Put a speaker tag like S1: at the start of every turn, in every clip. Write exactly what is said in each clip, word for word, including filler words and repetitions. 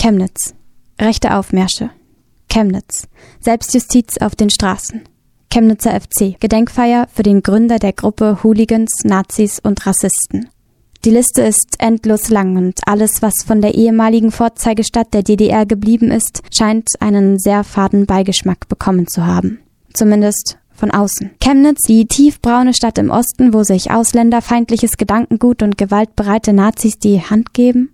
S1: Chemnitz. Rechte Aufmärsche. Chemnitz. Selbstjustiz auf den Straßen. Chemnitzer F C. Gedenkfeier für den Gründer der Gruppe Hooligans, Nazis und Rassisten. Die Liste ist endlos lang und alles, was von der ehemaligen Vorzeigestadt der D D R geblieben ist, scheint einen sehr faden Beigeschmack bekommen zu haben. Zumindest von außen. Chemnitz, die tiefbraune Stadt im Osten, wo sich ausländerfeindliches Gedankengut und gewaltbereite Nazis die Hand geben?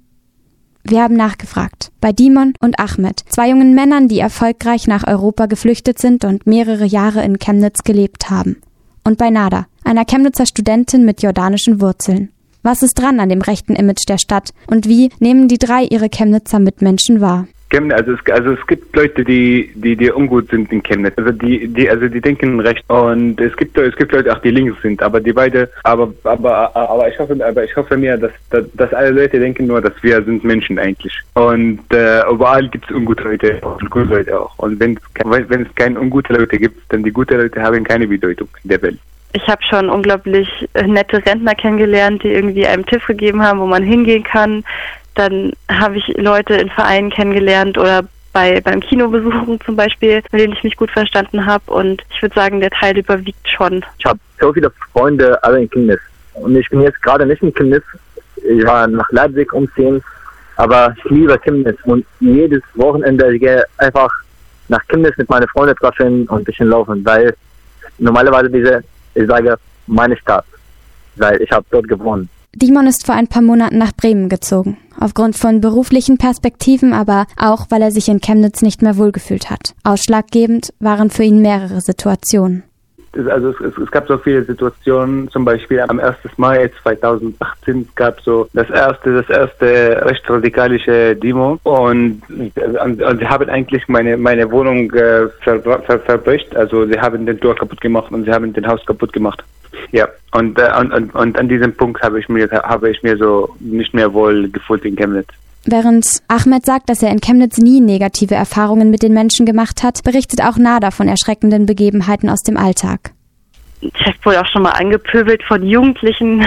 S1: Wir haben nachgefragt. Bei Dimon und Ahmed, zwei jungen Männern, die erfolgreich nach Europa geflüchtet sind und mehrere Jahre in Chemnitz gelebt haben. Und bei Nada, einer Chemnitzer Studentin mit jordanischen Wurzeln. Was ist dran an dem rechten Image der Stadt und wie nehmen die drei ihre Chemnitzer Mitmenschen wahr?
S2: Also es, also es gibt Leute, die, die, die ungut sind in Chemnitz. Also die, die, also die denken recht. Und es gibt, es gibt Leute auch, die links sind. Aber die beide, aber, aber, aber ich hoffe, aber ich hoffe mir, dass, dass, dass alle Leute denken nur, dass wir sind Menschen eigentlich. Und äh, überall gibt es ungute Leute und gute Leute auch. Und wenn es, wenn es keine ungute Leute gibt, dann die guten Leute haben keine Bedeutung in der Welt.
S3: Ich habe schon unglaublich nette Rentner kennengelernt, die irgendwie einem Tipp gegeben haben, wo man hingehen kann. Dann habe ich Leute in Vereinen kennengelernt oder bei beim Kinobesuchen zum Beispiel, mit denen ich mich gut verstanden habe. Und ich würde sagen, der Teil überwiegt schon.
S4: Ich habe so viele Freunde alle in Chemnitz. Und ich bin jetzt gerade nicht in Chemnitz. Ich war nach Leipzig umziehen. Aber ich liebe Chemnitz. Und jedes Wochenende ich gehe einfach nach Chemnitz mit meinen Freunden treffen und ein bisschen laufen. Weil normalerweise diese, ich sage, meine Stadt. Weil ich habe dort gewohnt.
S1: Dimon ist vor ein paar Monaten nach Bremen gezogen. Aufgrund von beruflichen Perspektiven, aber auch, weil er sich in Chemnitz nicht mehr wohlgefühlt hat. Ausschlaggebend waren für ihn mehrere Situationen.
S2: Also es, es, es gab so viele Situationen, zum Beispiel am ersten Mai zweitausendachtzehn gab so das erste, das erste rechtsradikalische Demo und, und, und sie haben eigentlich meine meine Wohnung äh, ver, ver, verbrecht, also sie haben den Tor kaputt gemacht und sie haben den Haus kaputt gemacht. Ja, und, äh, und, und, und an diesem Punkt habe ich mir habe ich mir so nicht mehr wohl gefühlt in Chemnitz.
S1: Während Ahmed sagt, dass er in Chemnitz nie negative Erfahrungen mit den Menschen gemacht hat, berichtet auch Nada von erschreckenden Begebenheiten aus dem Alltag.
S3: Ich habe wohl auch schon mal angepöbelt von Jugendlichen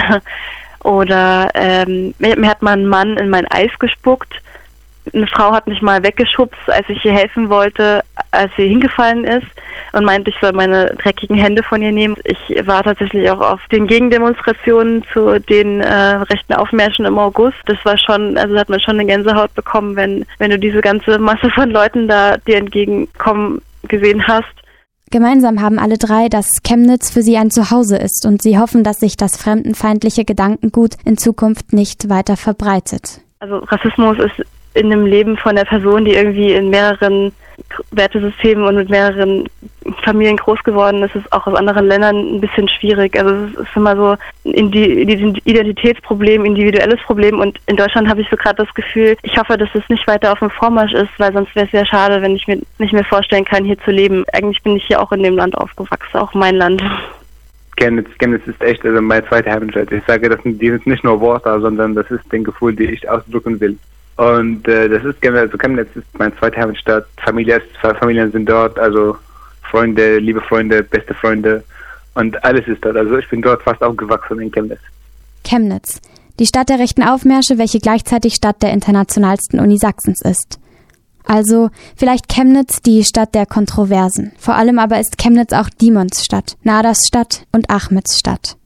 S3: oder ähm, mir, mir hat mal ein Mann in mein Eis gespuckt. Eine Frau hat mich mal weggeschubst, als ich ihr helfen wollte, als sie hingefallen ist und meinte, ich soll meine dreckigen Hände von ihr nehmen. Ich war tatsächlich auch auf den Gegendemonstrationen zu den äh, rechten Aufmärschen im August. Das war schon, also da hat man schon eine Gänsehaut bekommen, wenn, wenn du diese ganze Masse von Leuten da dir entgegenkommen gesehen hast.
S1: Gemeinsam haben alle drei, dass Chemnitz für sie ein Zuhause ist und sie hoffen, dass sich das fremdenfeindliche Gedankengut in Zukunft nicht weiter verbreitet.
S3: Also Rassismus ist in dem Leben von der Person, die irgendwie in mehreren Wertesystemen und mit mehreren Familien groß geworden ist, ist auch aus anderen Ländern ein bisschen schwierig. Also es ist immer so ein Identitätsproblem, individuelles Problem und in Deutschland habe ich so gerade das Gefühl, ich hoffe, dass es nicht weiter auf dem Vormarsch ist, weil sonst wäre es sehr schade, wenn ich mir nicht mehr vorstellen kann, hier zu leben. Eigentlich bin ich hier auch in dem Land aufgewachsen, auch mein Land.
S2: Chemnitz, Chemnitz ist echt also meine zweite Heimatstadt. Ich sage, das sind, die sind nicht nur Worte, sondern das ist ein Gefühl, die ich ausdrücken will. Und äh, das ist Chemnitz, also Chemnitz ist meine zweite Heimatstadt. Familie ist, zwei Familien sind dort, also Freunde, liebe Freunde, beste Freunde und alles ist dort. Also ich bin dort fast aufgewachsen in Chemnitz.
S1: Chemnitz, die Stadt der rechten Aufmärsche, welche gleichzeitig Stadt der internationalsten Uni Sachsens ist. Also vielleicht Chemnitz die Stadt der Kontroversen. Vor allem aber ist Chemnitz auch Dimons Stadt, Nadas Stadt und Ahmeds Stadt.